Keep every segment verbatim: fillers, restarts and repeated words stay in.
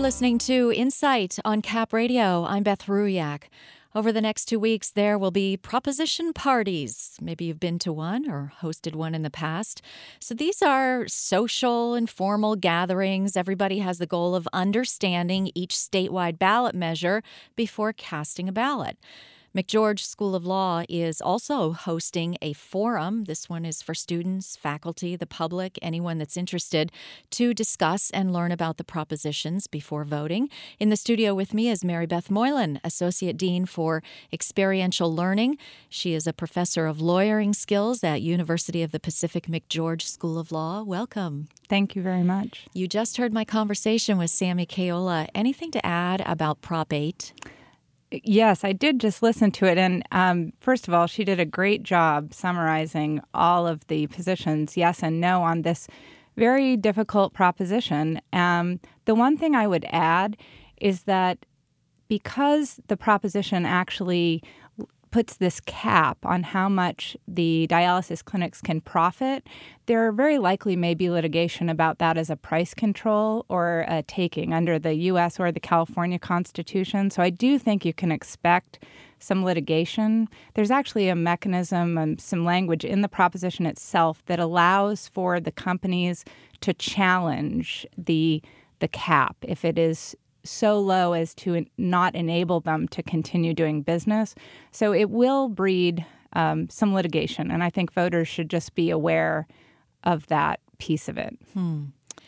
listening to Insight on Cap Radio. I'm Beth Ruyak. Over the next two weeks, there will be proposition parties. Maybe you've been to one or hosted one in the past. So these are social, informal gatherings. Everybody has the goal of understanding each statewide ballot measure before casting a ballot. McGeorge School of Law is also hosting a forum. This one is for students, faculty, the public, anyone that's interested to discuss and learn about the propositions before voting. In the studio with me is Mary Beth Moylan, Associate Dean for Experiential Learning. She is a professor of lawyering skills at University of the Pacific McGeorge School of Law. Welcome. Thank you very much. You just heard my conversation with Sammy Kayola. Anything to add about Prop eight? Yes, I did just listen to it. And um, first of all, she did a great job summarizing all of the positions, yes and no, on this very difficult proposition. Um, the one thing I would add is that because the proposition actually puts this cap on how much the dialysis clinics can profit, there very likely may be litigation about that as a price control or a taking under the U S or the California Constitution. So I do think you can expect some litigation. There's actually a mechanism and some language in the proposition itself that allows for the companies to challenge the the cap if it is so low as to not enable them to continue doing business. So it will breed um, some litigation, and I think voters should just be aware of that piece of it. Hmm.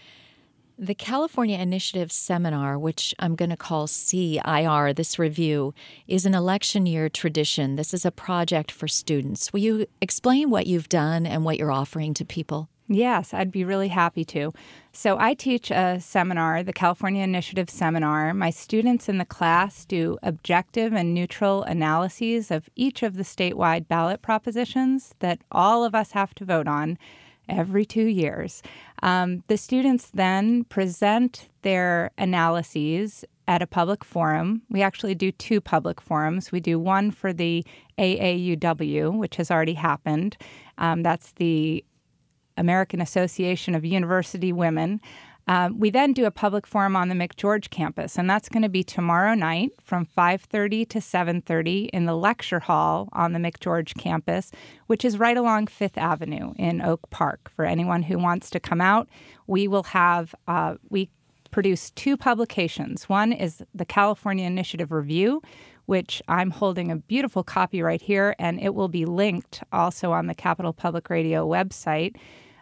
The California Initiative Seminar, which I'm going to call C I R, this review, is an election year tradition. This is a project for students. Will you explain what you've done and what you're offering to people? Yes, I'd be really happy to. So I teach a seminar, the California Initiative Seminar. My students in the class do objective and neutral analyses of each of the statewide ballot propositions that all of us have to vote on every two years. Um, the students then present their analyses at a public forum. We actually do two public forums. We do one for the A A U W, which has already happened. Um, that's the American Association of University Women. Um, we then do a public forum on the McGeorge campus, and that's going to be tomorrow night from five thirty to seven thirty in the lecture hall on the McGeorge campus, which is right along Fifth Avenue in Oak Park. For anyone who wants to come out, we will have, uh, we produce two publications. One is the California Initiative Review, which I'm holding a beautiful copy right here, and it will be linked also on the Capital Public Radio website.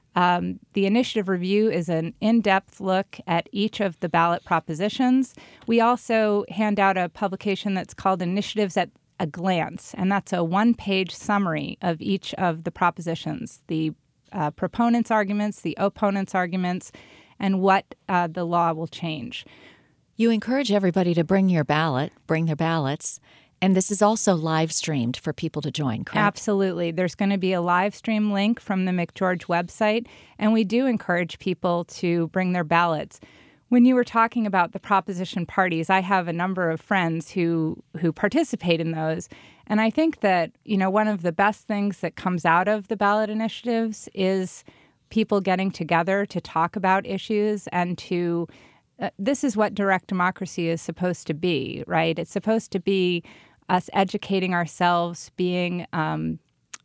Um, the Initiative Review is an in-depth look at each of the ballot propositions. We also hand out a publication that's called Initiatives at a Glance, and that's a one-page summary of each of the propositions, the uh, proponents' arguments, the opponents' arguments, and what uh, the law will change. You encourage everybody to bring your ballot, bring their ballots, and this is also live streamed for people to join, correct? Absolutely. There's going to be a live stream link from the McGeorge website, and we do encourage people to bring their ballots. When you were talking about the proposition parties, I have a number of friends who who participate in those, and I think that, you know, one of the best things that comes out of the ballot initiatives is people getting together to talk about issues and to uh, this is what direct democracy is supposed to be, right? It's supposed to be us educating ourselves, being um,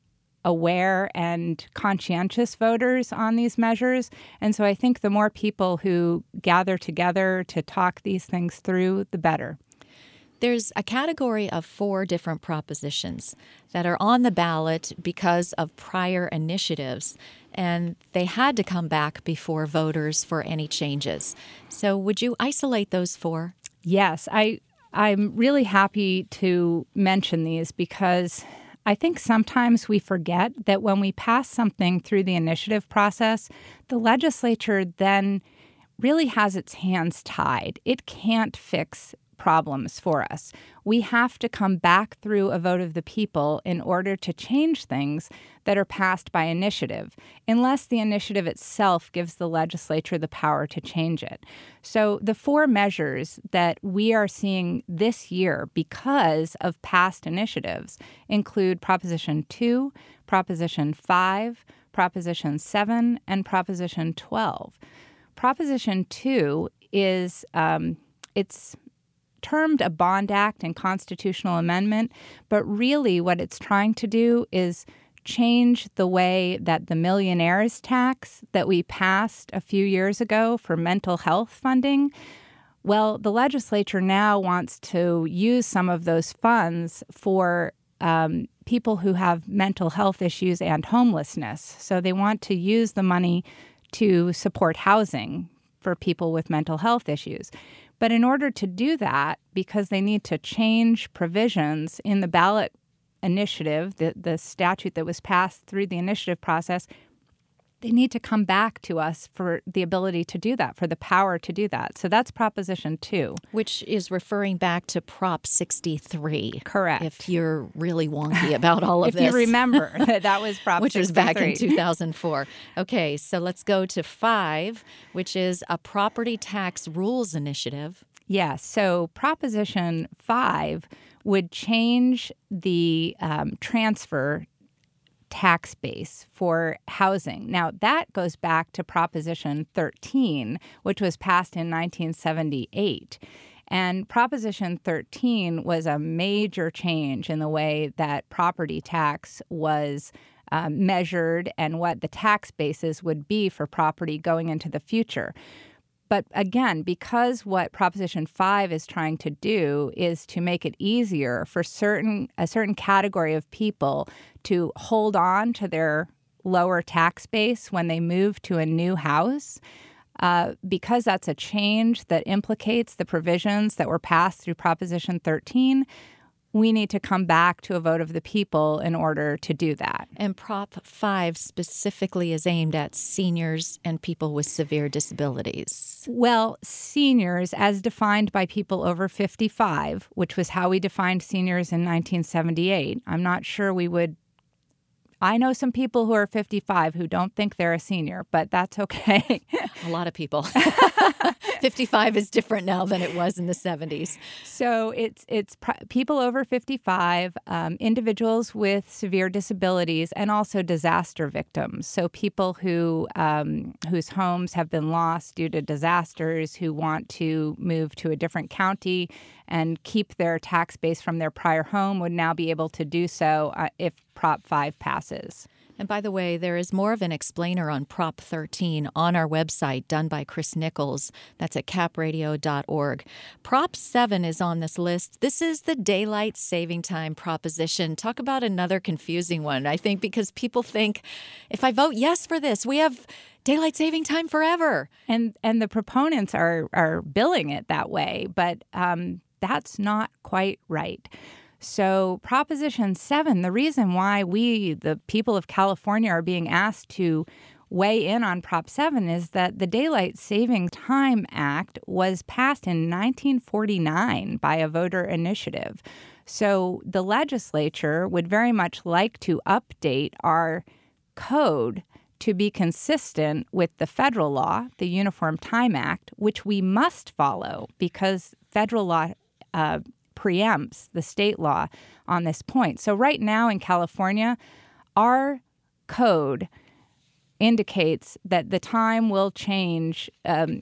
aware and conscientious voters on these measures. And so I think the more people who gather together to talk these things through, the better. There's a category of four different propositions that are on the ballot because of prior initiatives, and they had to come back before voters for any changes. So would you isolate those four? Yes, I I'm really happy to mention these because I think sometimes we forget that when we pass something through the initiative process, the legislature then really has its hands tied. It can't fix problems for us. We have to come back through a vote of the people in order to change things that are passed by initiative, unless the initiative itself gives the legislature the power to change it. So the four measures that we are seeing this year because of past initiatives include Proposition two, Proposition five, Proposition seven, and Proposition twelve. Proposition two is um, it's termed a Bond Act and constitutional amendment, but really what it's trying to do is change the way that the millionaires tax that we passed a few years ago for mental health funding. Well, the legislature now wants to use some of those funds for um, people who have mental health issues and homelessness. So they want to use the money to support housing for people with mental health issues. But in order to do that, because they need to change provisions in the ballot initiative, the, the statute that was passed through the initiative process, they need to come back to us for the ability to do that, for the power to do that. So that's Proposition two. Which is referring back to Prop sixty-three. Correct. If you're really wonky about all of if this. If you remember that that was Prop which sixty-three. was back in two thousand four. Okay, so let's go to five, which is a property tax rules initiative. Yes. So Proposition five would change the um, transfer tax base for housing. Now, that goes back to Proposition thirteen, which was passed in nineteen seventy-eight. And Proposition thirteen was a major change in the way that property tax was um, measured and what the tax basis would be for property going into the future. But again, because what Proposition five is trying to do is to make it easier for certain a certain category of people to hold on to their lower tax base when they move to a new house, uh, because that's a change that implicates the provisions that were passed through Proposition thirteen, we need to come back to a vote of the people in order to do that. And Prop five specifically is aimed at seniors and people with severe disabilities. Well, seniors, as defined by people over fifty-five, which was how we defined seniors in nineteen seventy-eight. I'm not sure we would... I know some people who are fifty-five who don't think they're a senior, but that's okay. A lot of people. fifty-five is different now than it was in the seventies. So it's it's pr- people over fifty-five, um, individuals with severe disabilities, and also disaster victims. So people who um, whose homes have been lost due to disasters, who want to move to a different county and keep their tax base from their prior home would now be able to do so uh, if Prop five passes. And by the way, there is more of an explainer on Prop thirteen on our website done by Chris Nichols. That's at cap radio dot org. Prop seven is on this list. This is the daylight saving time proposition. Talk about another confusing one, I think, because people think, if I vote yes for this, we have daylight saving time forever. And and the proponents are, are billing it that way, but um, that's not quite right. So Proposition seven, the reason why we, the people of California, are being asked to weigh in on Prop seven is that the Daylight Saving Time Act was passed in nineteen forty-nine by a voter initiative. So the legislature would very much like to update our code to be consistent with the federal law, the Uniform Time Act, which we must follow because federal law uh, preempts the state law on this point. So right now in California, our code indicates that the time will change um,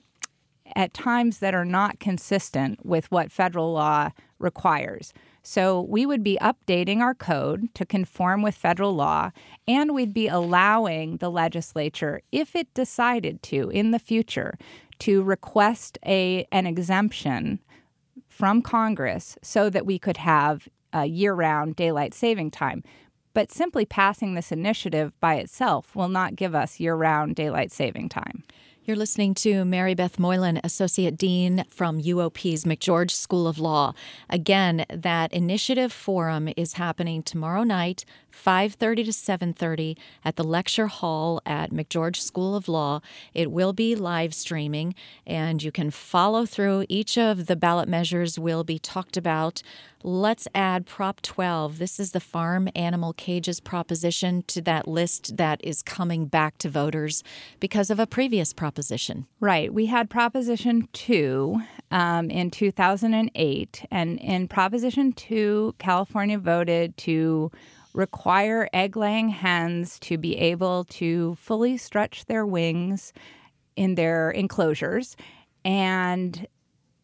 at times that are not consistent with what federal law requires. So we would be updating our code to conform with federal law, and we'd be allowing the legislature, if it decided to in the future, to request a an exemption from Congress so that we could have a year-round daylight saving time. But simply passing this initiative by itself will not give us year-round daylight saving time. You're listening to Mary Beth Moylan, Associate Dean from U O P's McGeorge School of Law. Again, that initiative forum is happening tomorrow night, five thirty to seven thirty at the lecture hall at McGeorge School of Law. It will be live streaming, and you can follow through. Each of the ballot measures will be talked about. Let's add Prop twelve. This is the farm animal cages proposition to that list that is coming back to voters because of a previous proposition. Right. We had Proposition two um, in two thousand eight, and in Proposition two, California voted to require egg-laying hens to be able to fully stretch their wings in their enclosures, and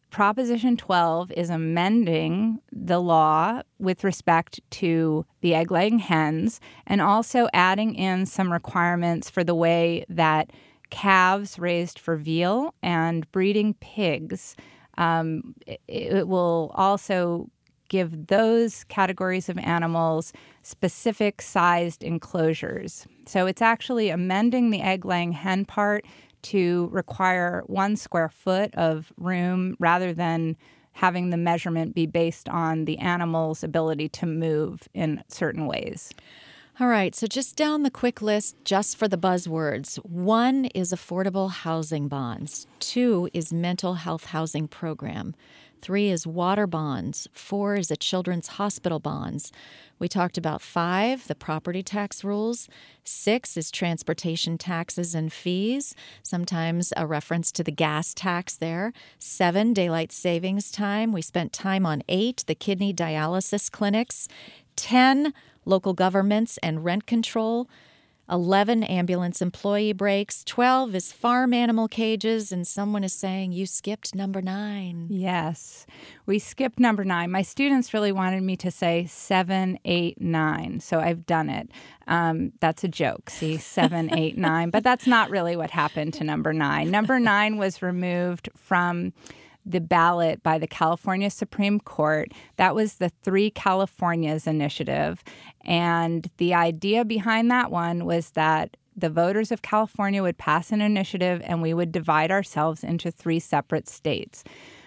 Proposition twelve is amending the law with respect to the egg-laying hens and also adding in some requirements for the way that calves raised for veal and breeding pigs. Um, it, it will also give those categories of animals specific sized enclosures. So it's actually amending the egg-laying hen part to require one square foot of room rather than having the measurement be based on the animal's ability to move in certain ways. All right, so just down the quick list, just for the buzzwords. One is affordable housing bonds. Two is mental health housing program. Three is water bonds. Four is a children's hospital bonds. We talked about five, the property tax rules. Six is transportation taxes and fees, sometimes a reference to the gas tax there. Seven, daylight savings time. We spent time on eight, the kidney dialysis clinics. Ten, local governments and rent control. eleven, ambulance employee breaks. twelve is farm animal cages. And someone is saying you skipped number nine. Yes, we skipped number nine. My students really wanted me to say seven, eight, nine. So I've done it. Um, that's a joke. See, seven, eight, nine. But that's not really what happened to number nine. Number nine was removed from the ballot by the California Supreme Court. That was the Three Californias initiative. And the idea behind that one was that the voters of California would pass an initiative and we would divide ourselves into three separate states.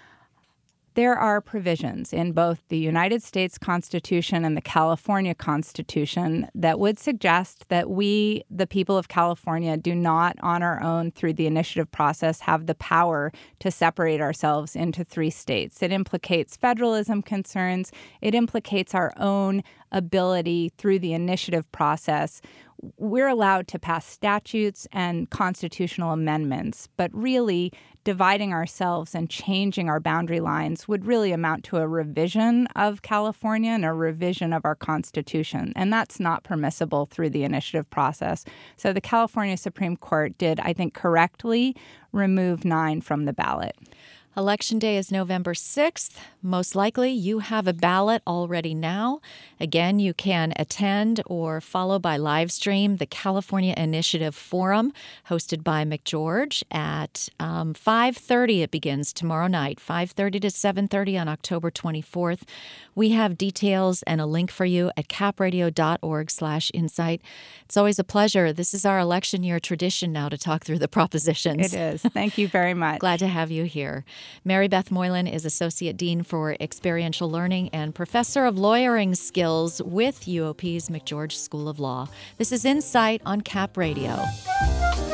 There are provisions in both the United States Constitution and the California Constitution that would suggest that we, the people of California, do not on our own through the initiative process have the power to separate ourselves into three states. It implicates federalism concerns. It implicates our own ability through the initiative process. We're allowed to pass statutes and constitutional amendments, but really dividing ourselves and changing our boundary lines would really amount to a revision of California and a revision of our Constitution. And that's not permissible through the initiative process. So the California Supreme Court did, I think, correctly remove nine from the ballot. Election Day is November sixth. Most likely you have a ballot already now. Again, you can attend or follow by live stream the California Initiative Forum hosted by McGeorge at um, five thirty. It begins tomorrow night, five thirty to seven thirty on October twenty-fourth. We have details and a link for you at capradio.org slash insight. It's always a pleasure. This is our election year tradition now to talk through the propositions. It is. Thank you very much. Glad to have you here. Mary Beth Moylan is Associate Dean for Experiential Learning and Professor of Lawyering Skills with U O P's McGeorge School of Law. This is Insight on Cap Radio.